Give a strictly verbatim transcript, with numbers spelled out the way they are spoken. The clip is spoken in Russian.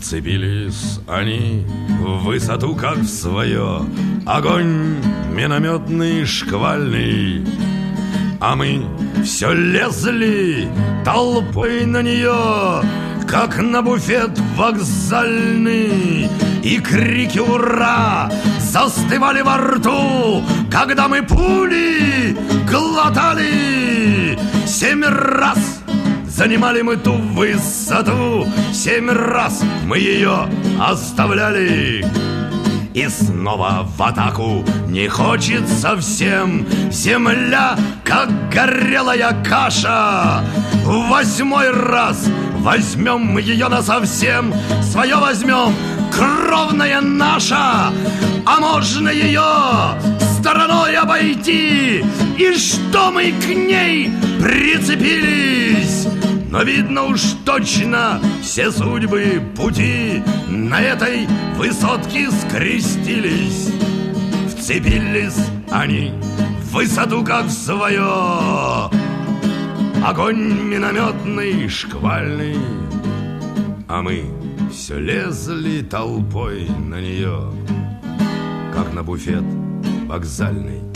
Вцепились они в высоту, как в свое, огонь минометный шквальный. А мы все лезли толпой на нее, как на буфет вокзальный. И крики «Ура!» застывали во рту, когда мы пули глотали. Семь раз занимали мы ту высоту, семь раз мы ее оставляли. И снова в атаку не хочется всем. Земля, как горелая каша. В восьмой раз возьмем мы ее насовсем. Свое возьмем, кровная наша. А можно ее стороной обойти. И что мы к ней прицепились? Но видно уж точно все судьбы пути на этой высотке скрестились. Вцепились они в высоту, как в свое, огонь минометный шквальный. А мы все лезли толпой на нее, как на буфет вокзальный.